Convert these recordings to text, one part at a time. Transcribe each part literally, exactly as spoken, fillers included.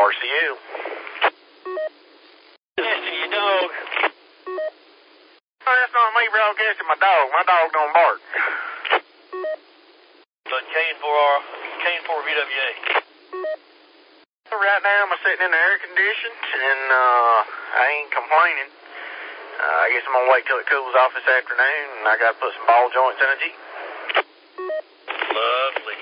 R C L. Broadcasting your dog. Oh, that's not me broadcasting my dog. My dog don't bark. But K N four R, K N four V W A. Right now I'm sitting in the air conditioned, and uh, I ain't complaining. Uh, I guess I'm gonna wait till it cools off this afternoon, and I gotta put some ball joints in a Jeep. Lovely.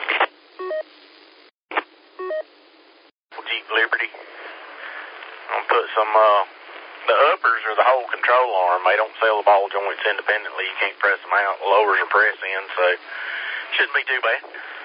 Jeep Liberty. I'm gonna put some, uh, the uppers are the whole control arm. They don't sell the ball joints independently. You can't press them out. The lowers are press in, so shouldn't be too bad.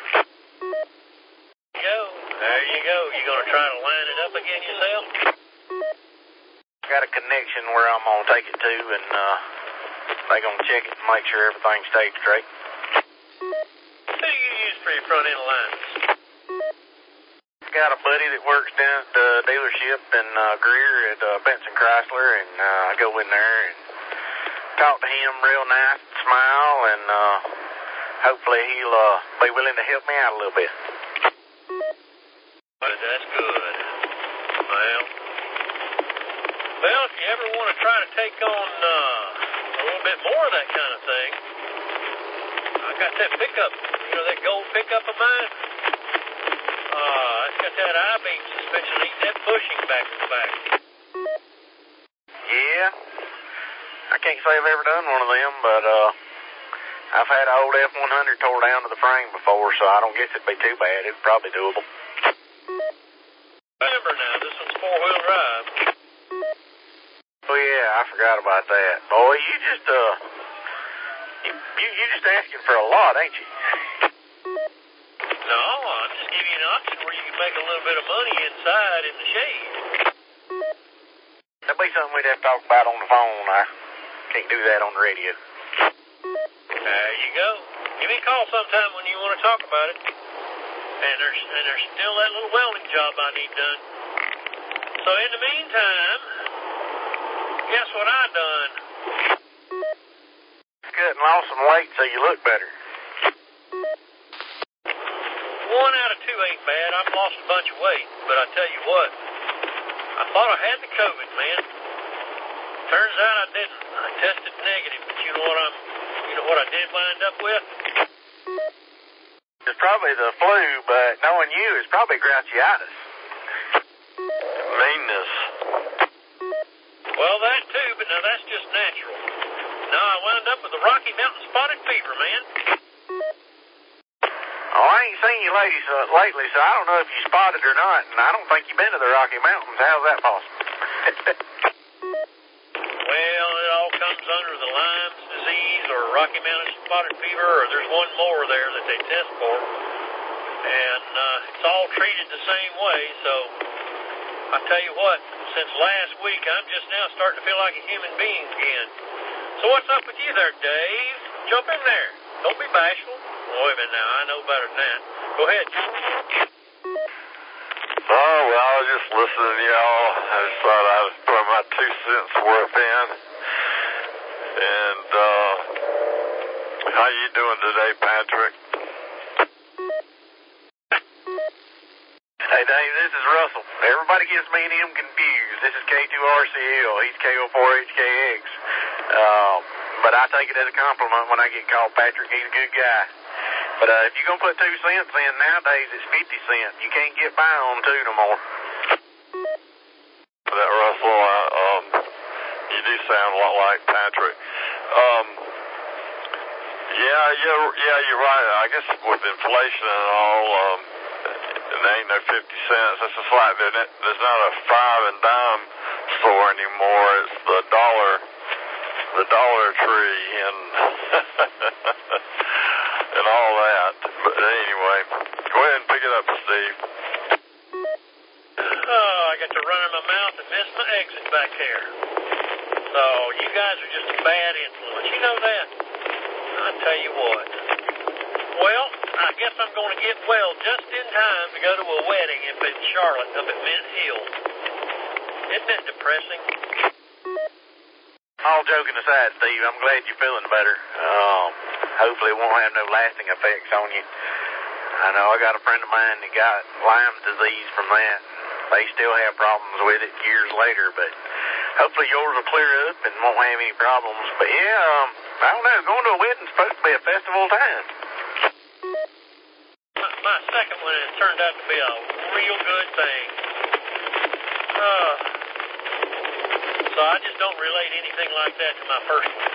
Go. There you go. You gonna try to line it up again yourself? Got a connection where I'm gonna take it to, and uh, they gonna check it and make sure everything stays straight. Who do you use for your front end alignments? Got a buddy that works down at the dealership in uh, Greer at uh, Benson Chrysler, and uh, I go in there and talk to him real nice, and smile, and uh, hopefully he'll uh, be willing to help me out a little bit. But that's good. Well, well, if you ever want to try to take on uh, a little bit more of that kind of thing, I got that pickup, you know, that gold pickup of mine. Uh, it's got that I-beam suspension, eating that bushing back to back. Yeah, I can't say I've ever done one of them, but uh, I've had an old F one hundred tore down to the frame before, so I don't guess it'd be too bad. It's probably doable. Remember now, this one's four-wheel drive. Oh yeah, I forgot about that. Boy, you just uh, you you, you just asking for a lot, ain't you? No, I'm just giving you an option where you can make a little bit of money inside in the shade. That'd be something we'd have to talk about on the phone. I can't do that on the radio. There you go. Give me a call sometime when you want to talk about it. And there's and there's still that little welding job I need done. So in the meantime, guess what I done? Cut and lost some weight so you look better. One out of two ain't bad. I've lost a bunch of weight, but I tell you what, I thought I had the COVID, man. Turns out I didn't. I tested negative, but you know what I'm, you know what I did wind up with? It's probably the flu, but knowing you, it's probably grouchitis. Meanness. Well, that too, but now that's just natural. Now I wound up with the Rocky Mountain spotted fever, man. Oh, I ain't seen you ladies uh, lately, so I don't know if you spotted or not, and I don't think you've been to the Rocky Mountains. How's that possible? Well, it all comes under the Lyme's disease or Rocky Mountain spotted fever, or there's one more there that they test for. And uh, it's all treated the same way, so I tell you what, since last week, I'm just now starting to feel like a human being again. So what's up with you there, Dave? Jump in there. Don't be bashful. Oh, wait a minute now, I know better than that. Go ahead. Oh, well, I was just listening to y'all. I just thought I'd put my two cents worth in. And, uh, how you doing today, Patrick? Hey, Dave, this is Russell. Everybody gets me and him confused. This is K two R C L. He's K oh four H K X. Uh, but I take it as a compliment when I get called Patrick. He's a good guy. But uh, if you're going to put two cents in nowadays, it's fifty cents. You can't get by on two no more. That Russell, I, um, you do sound a lot like Patrick. Um, yeah, yeah, yeah, you're right. I guess with inflation and all, um, there ain't no fifty cents. It's just like there's not a five and dime store anymore. It's the dollar, the Dollar Tree, and and all that. But anyway, go ahead and pick it up, Steve. Oh, I got to run in my mouth and miss my exit back there. So you guys are just a bad influence. You know that? I tell you what. Well, I guess I'm going to get well just in time to go to a wedding up in Charlotte, up at Mint Hill. Isn't that depressing? All joking aside, Steve, I'm glad you're feeling better. Um, hopefully it won't have no lasting effects on you. I know I got a friend of mine that got Lyme disease from that. they still have problems with it years later, but hopefully yours will clear up and won't have any problems. But yeah, um, I don't know, going to a wedding's supposed to be a festival time. My, my second one has turned out to be a real good thing. Uh, so I just don't relate anything like that to my first one.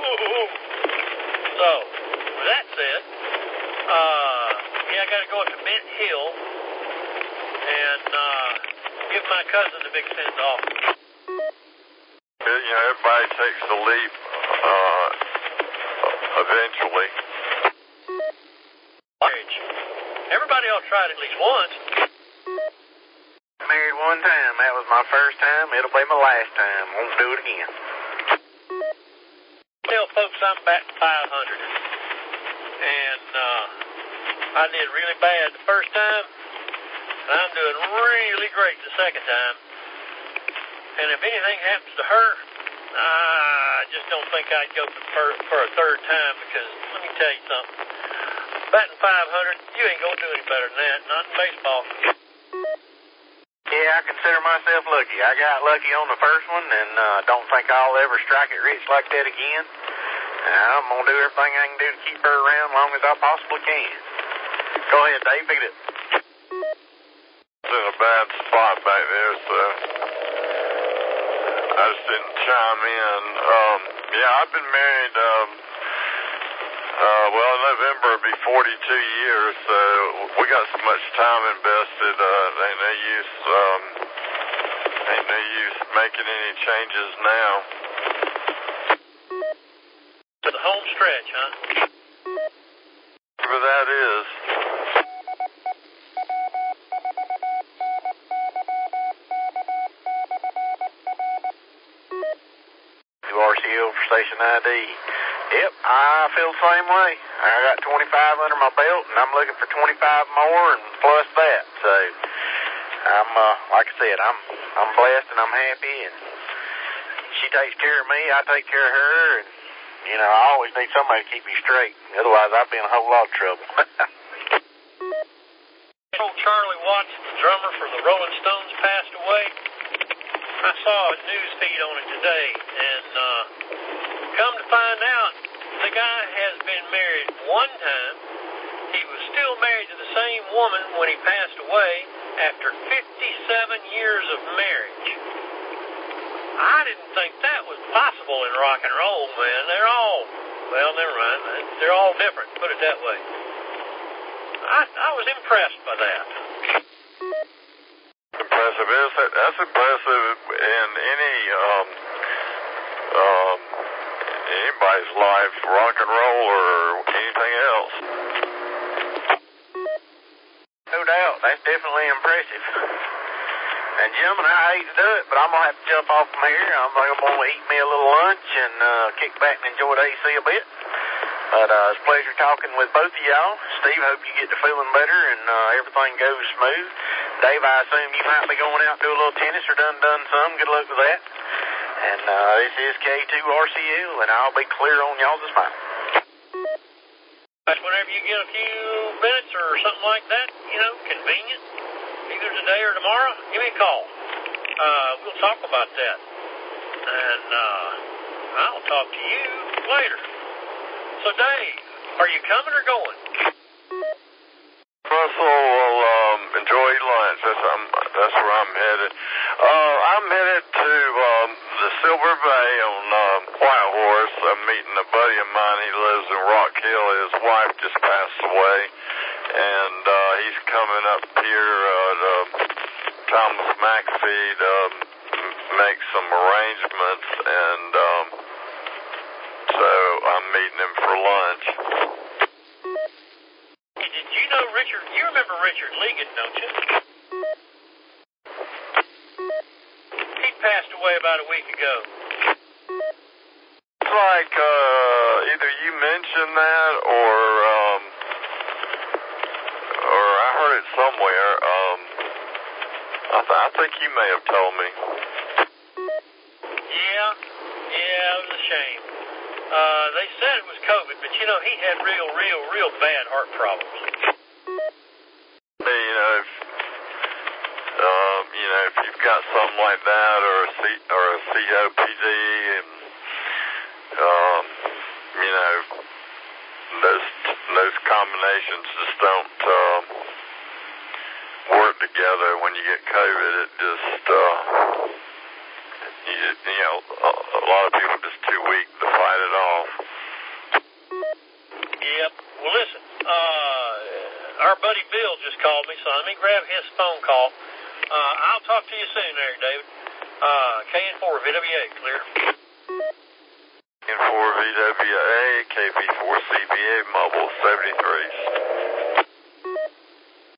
So, with that said, uh, yeah, I got to go up to Mint Hill and uh, give my cousin a big send-off. You know, everybody takes a leap uh, eventually. Marriage. Everybody else tried at least once. Married one time. That was my first time. It'll be my last time. Won't do it again. Tell folks I'm batting five hundred. And uh, I did really bad the first time. And I'm doing really great the second time. And if anything happens to her, I just don't think I'd go for, for a third time because let me tell you something. Batting five hundred, you ain't going to do any better than that, not in baseball. Yeah, I consider myself lucky. I got lucky on the first one and uh, don't think I'll ever strike it rich like that again. And I'm going to do everything I can do to keep her around as long as I possibly can. Go ahead, Dave, pick it up. It's in a bad spot back there, so I just didn't chime in. Um, yeah, I've been married, um, uh, well, in November it'll be forty-two years, so we got so much time invested, uh, ain't no use, um, ain't no use making any changes now. To the home stretch, huh? Whatever that is. R C L for Station I D. Yep, I feel the same way. I got twenty-five under my belt, and I'm looking for twenty-five more and plus that. So, I'm, uh, like I said, I'm I'm blessed and I'm happy, and she takes care of me, I take care of her, and, you know, I always need somebody to keep me straight. Otherwise, I'd be in a whole lot of trouble. Old Charlie Watts, the drummer for the Rolling Stones, passed away. I saw a news feed on it today, and uh, come to find out, the guy has been married one time. He was still married to the same woman when he passed away after fifty-seven years of marriage. I didn't think that was possible in rock and roll, man. They're all, well, never mind. They're all different, put it that way. I, I was impressed by that. Impressive. That's impressive in any um, um, anybody's life, rock and roll or anything else. No doubt. That's definitely impressive. And gentlemen, I hate to do it, but I'm going to have to jump off from here. I'm going to eat me a little lunch and uh, kick back and enjoy the A C a bit. But uh, it's a pleasure talking with both of y'all. Steve, hope you get to feeling better and uh, everything goes smooth. Dave, I assume you might be going out and do a little tennis or done done some. Good luck with that. And uh, this is K two R C L, and I'll be clear on y'all's smile. Whenever you get a few minutes or something like that, you know, convenient, either today or tomorrow, give me a call. Uh, we'll talk about that. And uh, I'll talk to you later. So, Dave, are you coming or going? Russell will um, enjoy lunch. That's, um, that's where I'm headed. Uh, I'm headed to um, the Silver Bay on um, White Horse. I'm meeting a buddy of mine. He lives in Rock Hill. His wife just passed away. And uh, he's coming up here uh, to Thomas McAfee to um, make some arrangements. And um, so I'm meeting him for lunch. Did you know Richard? You remember Richard Legan, don't you? He passed away about a week ago. It's like uh, either you mentioned that or um, or I heard it somewhere. Um, I, th- I think you may have told me. Yeah, yeah, it was a shame. Uh, they said it was COVID, but you know, he had real, real, real bad heart problems. Hey, you know, if, um, you got something like that, or a C, or a C O P D, and um, you know, those those combinations just don't um, work together when you get COVID. It just uh, you, you know, a, a lot of people are just too weak to fight it off. Yep. Well, listen, uh, our buddy Bill just called me, so let me grab his phone call. Uh, I'll talk to you soon there, David. Uh, K N four V W A, clear. K N four V W A, K P four C B A, Mobile seventy-three.